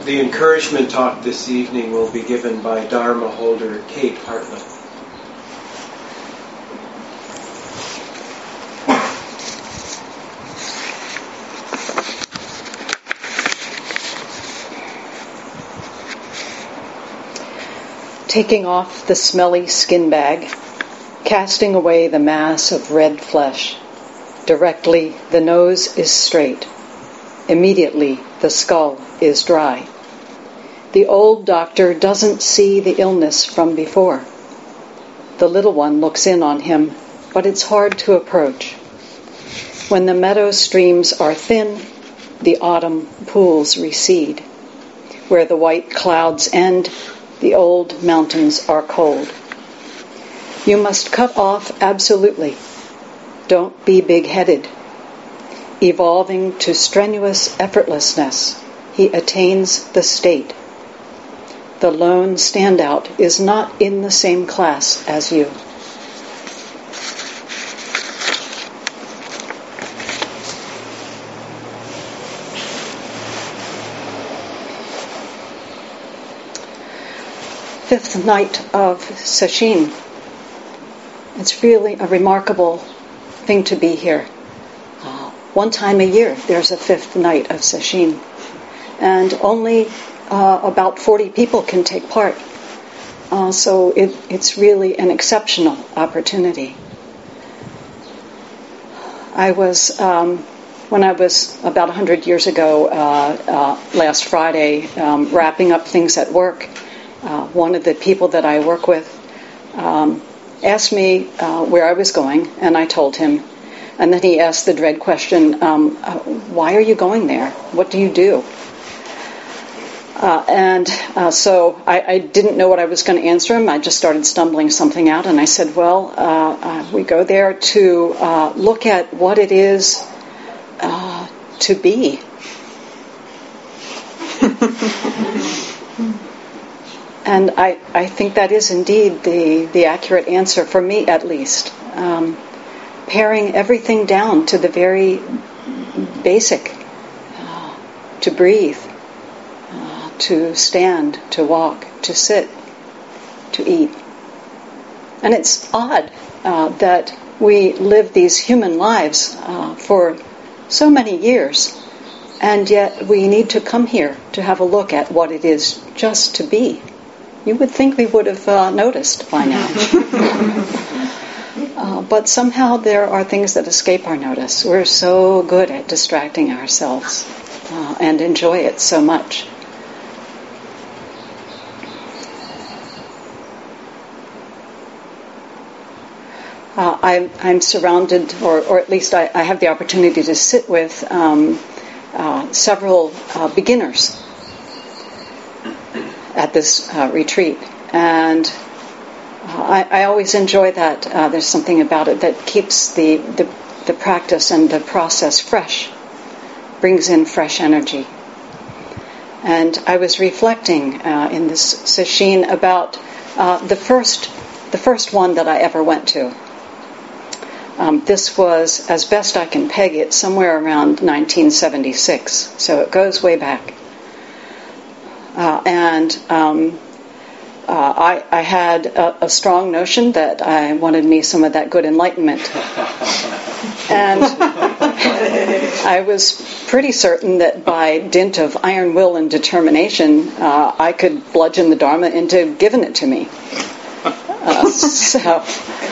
The encouragement talk this evening will be given by Dharma holder Kate Hartlett. Taking off the smelly skin bag, casting away the mass of red flesh. Directly the nose is straight. Immediately the skull is dry. The old doctor doesn't see the illness from before. The little one looks in on him, but it's hard to approach. When the meadow streams are thin, the autumn pools recede. Where the white clouds end, the old mountains are cold. You must cut off absolutely. Don't be big-headed. Evolving to strenuous effortlessness, he attains the state. The lone standout is not in the same class as you. Fifth night of Sesshin. It's really a remarkable thing to be here. One time a year there's a fifth night of Sesshin, and only about 40 people can take part. So it's really an exceptional opportunity. I was, when I was about 100 years ago, last Friday, wrapping up things at work, one of the people that I work with asked me where I was going, and I told him. And then he asked the dread question, why are you going there? What do you do? So I didn't know what I was going to answer him. I just started stumbling something out, and I said, well, we go there to look at what it is to be. And I think that is indeed the accurate answer, for me at least. Paring everything down to the very basic, to breathe, to stand, to walk, to sit, to eat. And it's odd that we live these human lives for so many years, and yet we need to come here to have a look at what it is just to be. You would think we would have noticed by now. But somehow there are things that escape our notice. We're so good at distracting ourselves and enjoy it so much. I'm surrounded, or at least I have the opportunity to sit with several beginners at this retreat, and I always enjoy that. There's something about it that keeps the practice and the process fresh, brings in fresh energy. And I was reflecting in this sesshin about the first one that I ever went to. This was, as best I can peg it, somewhere around 1976, so it goes way back. I had a strong notion that I wanted me some of that good enlightenment. And I was pretty certain that by dint of iron will and determination, I could bludgeon the Dharma into giving it to me. So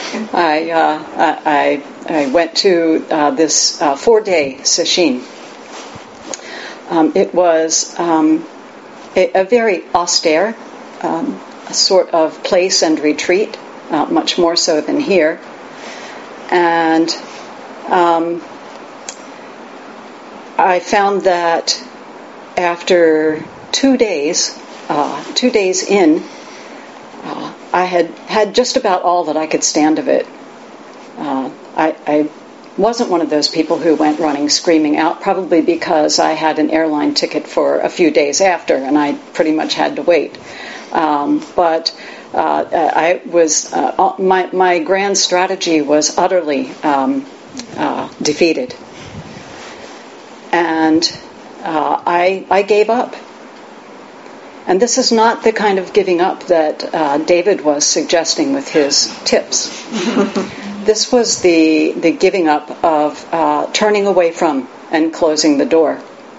I went to this 4-day sesshin. It was a very austere sort of place and retreat, much more so than here. And I found that after 2 days in, I had just about all that I could stand of it. I wasn't one of those people who went running screaming out, probably because I had an airline ticket for a few days after, and I pretty much had to wait. But I was my grand strategy was utterly defeated, and I gave up. And this is not the kind of giving up that David was suggesting with his tips. This was the giving up of turning away from and closing the door.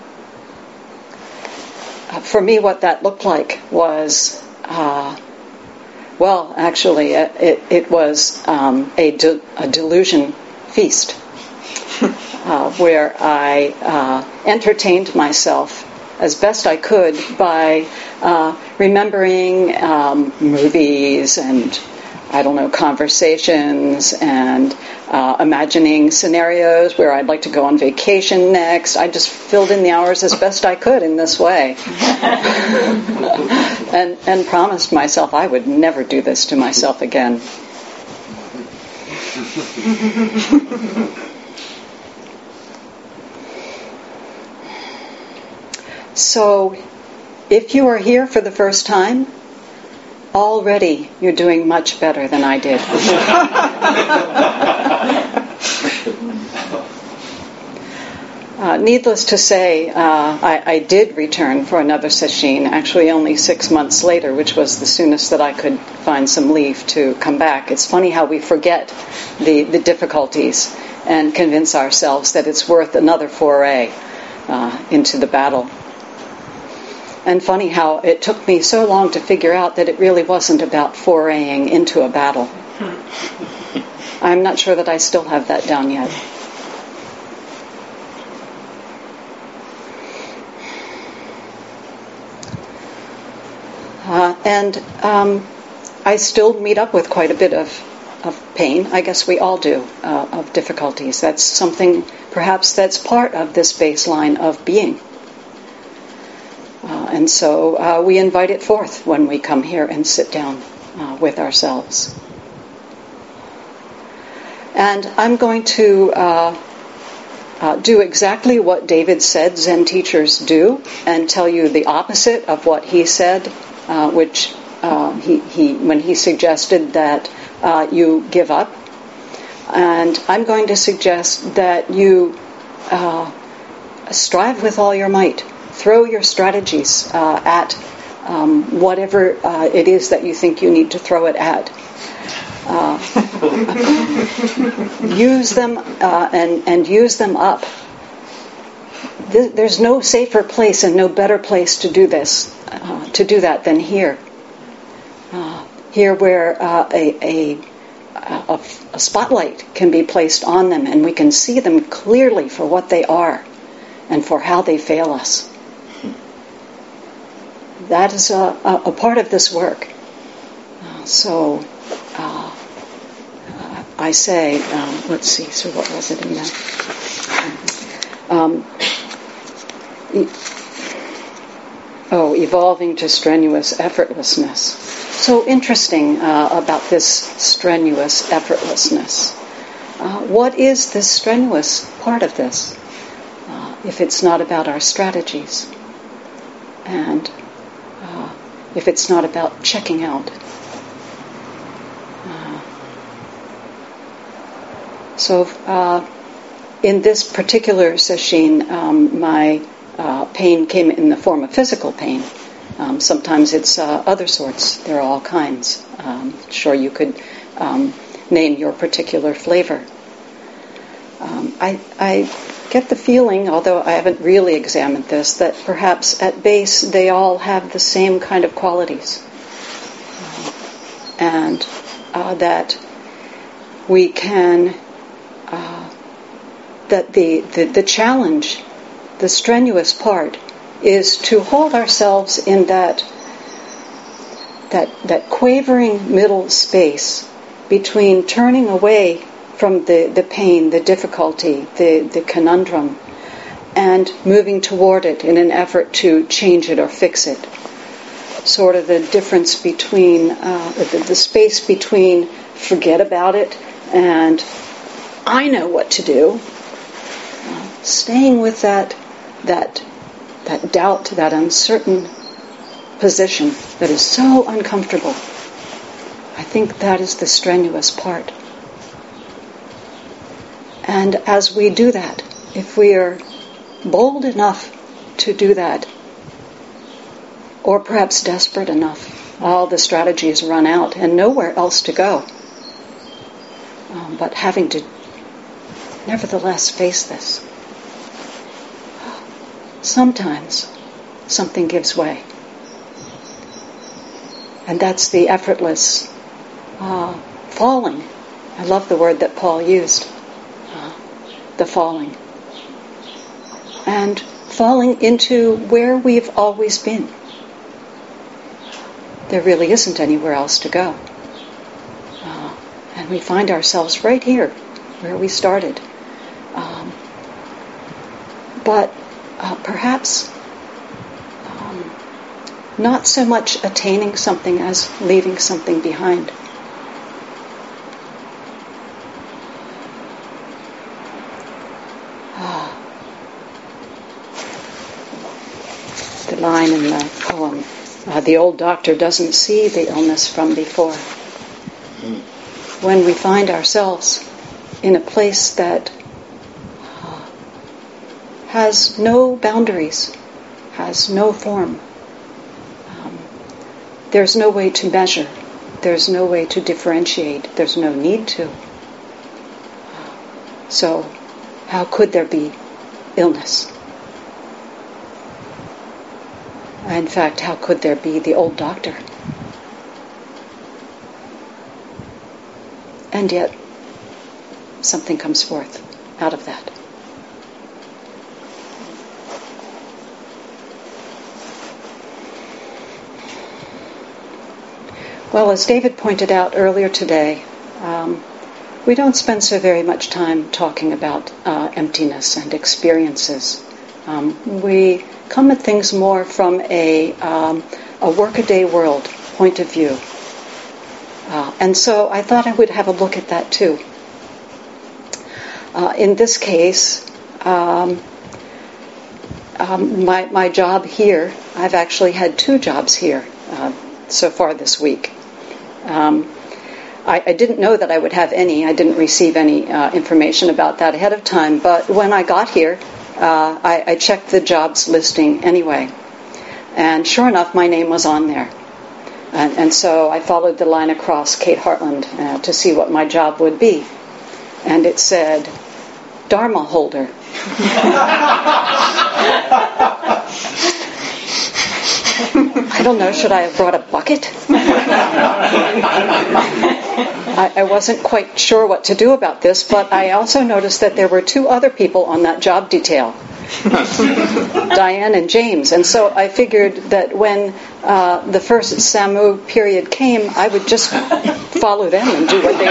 For me, what that looked like was, it was a delusion feast where I entertained myself as best I could by remembering movies and, conversations and imagining scenarios where I'd like to go on vacation next. I just filled in the hours as best I could in this way. and promised myself I would never do this to myself again. So, if you are here for the first time, already you're doing much better than I did. Needless to say, I did return for another sesshin, actually only 6 months later, which was the soonest that I could find some leave to come back. It's funny how we forget the difficulties and convince ourselves that it's worth another foray into the battle. And funny how it took me so long to figure out that it really wasn't about foraying into a battle. I'm not sure that I still have that down yet. I still meet up with quite a bit of pain. I guess we all do, of difficulties. That's something, perhaps that's part of this baseline of being. And so we invite it forth when we come here and sit down with ourselves. And I'm going to do exactly what David said Zen teachers do, and tell you the opposite of what he said, which he when he suggested that you give up. And I'm going to suggest that you strive with all your might. Throw your strategies at whatever it is that you think you need to throw it at. Use them and use them up. There's no safer place and no better place to do this, to do that than here. Here where a spotlight can be placed on them and we can see them clearly for what they are and for how they fail us. That is a part of this work. So I say, let's see, so what was it in that? Evolving to strenuous effortlessness. So interesting about this strenuous effortlessness. What is this strenuous part of this? If it's not about our strategies, and if it's not about checking out. So in this particular sesshin, my pain came in the form of physical pain. Sometimes it's other sorts. There are all kinds. Sure, you could name your particular flavor. I get the feeling, although I haven't really examined this, that perhaps at base they all have the same kind of qualities. And that we can, that the challenge, the strenuous part, is to hold ourselves in that quavering middle space between turning away from the pain, the difficulty, the conundrum, and moving toward it in an effort to change it or fix it. Sort of the difference between, the space between forget about it and I know what to do. Staying with that doubt, that uncertain position that is so uncomfortable. I think that is the strenuous part. And as we do that, if we are bold enough to do that, or perhaps desperate enough. All the strategies run out and nowhere else to go. But having to nevertheless face this. Sometimes something gives way. And that's the effortless falling. I love the word that Paul used. The falling. And falling into where we've always been. There really isn't anywhere else to go. And we find ourselves right here, where we started. But perhaps not so much attaining something as leaving something behind. The line in the poem, the old doctor doesn't see the illness from before. When we find ourselves in a place that has no boundaries, has no form, there's no way to measure, there's no way to differentiate, there's no need to. So, how could there be illness? In fact, how could there be the old doctor? And yet, something comes forth out of that. Well, as David pointed out earlier today, we don't spend so very much time talking about emptiness and experiences. We come at things more from a workaday world point of view. And so I thought I would have a look at that too. In this case, my job here, I've actually had 2 jobs here so far this week. I didn't know that I would have any. I didn't receive any information about that ahead of time. But when I got here, I checked the jobs listing anyway. And sure enough, my name was on there. And so I followed the line across Kate Hartland to see what my job would be. And it said, Dharma holder. I don't know, should I have brought a bucket? I wasn't quite sure what to do about this, but I also noticed that there were 2 other people on that job detail. Diane and James. And so I figured that when the first SAMU period came, I would just follow them and do what they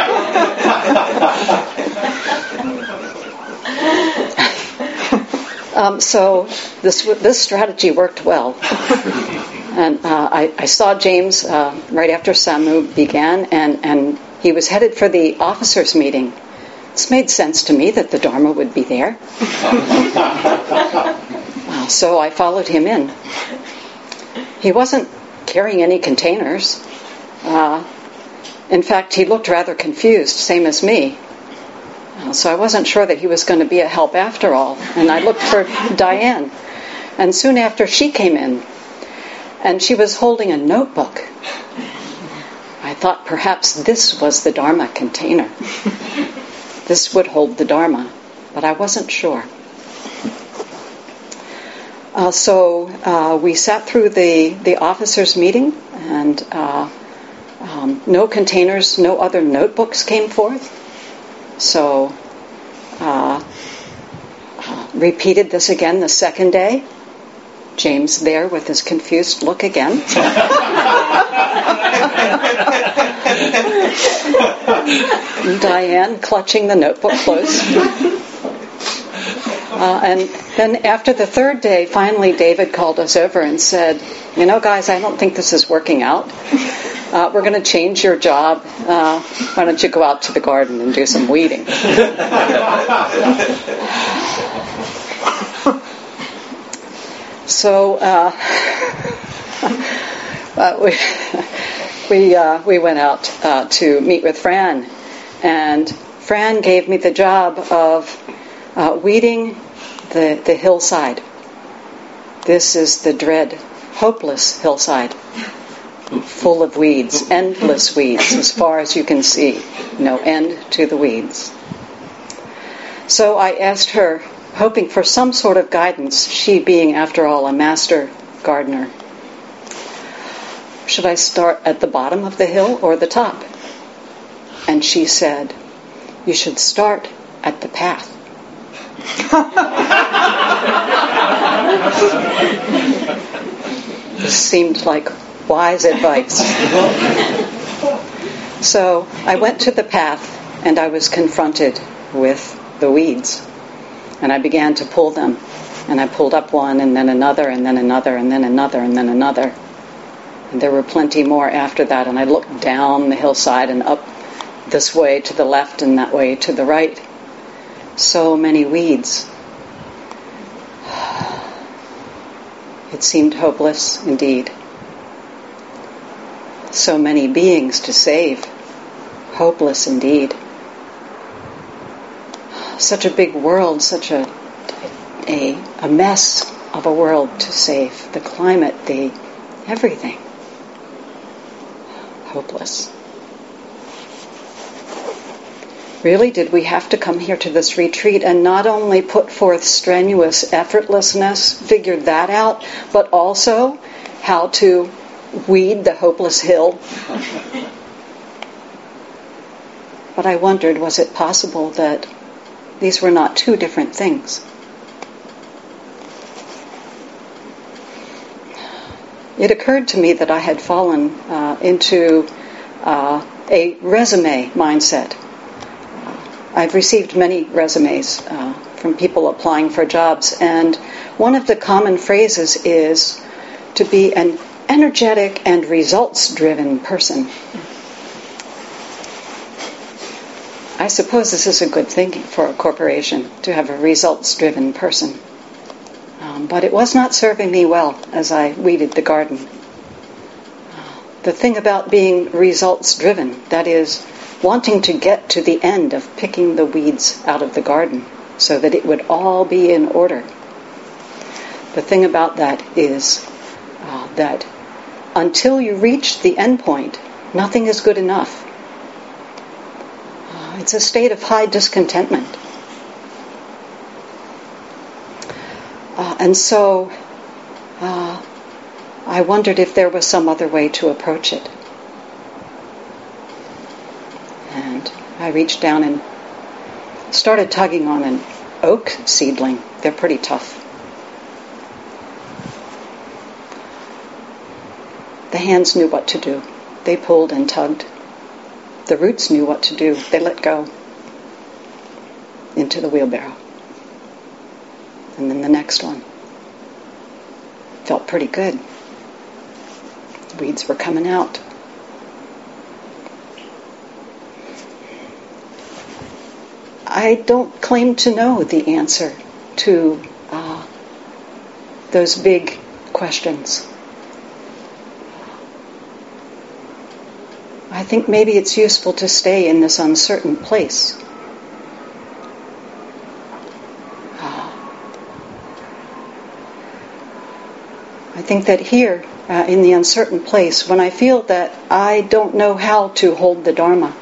did. So this strategy worked well. And I saw James right after SAMU began, and he was headed for the officers' meeting. This made sense to me that the Dharma would be there. So I followed him in. He wasn't carrying any containers. In fact, he looked rather confused, same as me. So I wasn't sure that he was going to be a help after all. And I looked for Diane. And soon after, she came in. And she was holding a notebook. I thought perhaps this was the Dharma container. This would hold the Dharma. But I wasn't sure. So we sat through the officers' meeting, and no containers, no other notebooks came forth. So repeated this again the second day. James there with his confused look again. Diane clutching the notebook close. And then after the third day, finally David called us over and said, you know, guys, I don't think this is working out. We're going to change your job. Why don't you go out to the garden and do some weeding? So we went out to meet with Fran, and Fran gave me the job of weeding the hillside. This is the dread hopeless hillside, full of weeds, endless weeds, as far as you can see. No end to the weeds. So I asked her, hoping for some sort of guidance, she being, after all, a master gardener. Should I start at the bottom of the hill or the top? And she said, you should start at the path. This seemed like wise advice. So I went to the path and I was confronted with the weeds. And I began to pull them. And I pulled up one and then another and then another and then another and then another. And there were plenty more after that. And I looked down the hillside and up this way to the left and that way to the right. So many weeds. It seemed hopeless indeed. So many beings to save. Hopeless indeed. Such a big world, such a mess of a world to save. The climate, the everything. Hopeless. Really, did we have to come here to this retreat and not only put forth strenuous effortlessness, figure that out, but also how to weed the hopeless hill? But I wondered, was it possible that these were not two different things? It occurred to me that I had fallen into a resume mindset. I've received many resumes from people applying for jobs, and one of the common phrases is to be an energetic and results-driven person. I suppose this is a good thing for a corporation, to have a results-driven person. But it was not serving me well as I weeded the garden. The thing about being results-driven, that is, wanting to get to the end of picking the weeds out of the garden so that it would all be in order. The thing about that is that until you reach the end point, nothing is good enough. It's a state of high discontentment. And so I wondered if there was some other way to approach it. And I reached down and started tugging on an oak seedling. They're pretty tough. The hands knew what to do. They pulled and tugged. The roots knew what to do. They let go into the wheelbarrow. And then the next one. Felt pretty good. Weeds were coming out. I don't claim to know the answer to those big questions. I think maybe it's useful to stay in this uncertain place. I think that here, in the uncertain place, when I feel that I don't know how to hold the Dharma,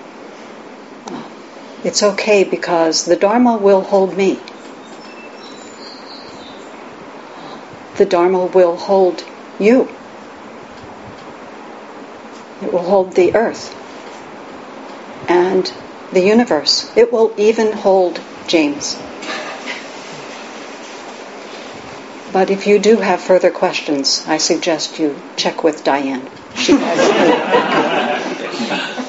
it's okay because the Dharma will hold me. The Dharma will hold you. It will hold the earth and the universe. It will even hold James. But if you do have further questions, I suggest you check with Diane. She has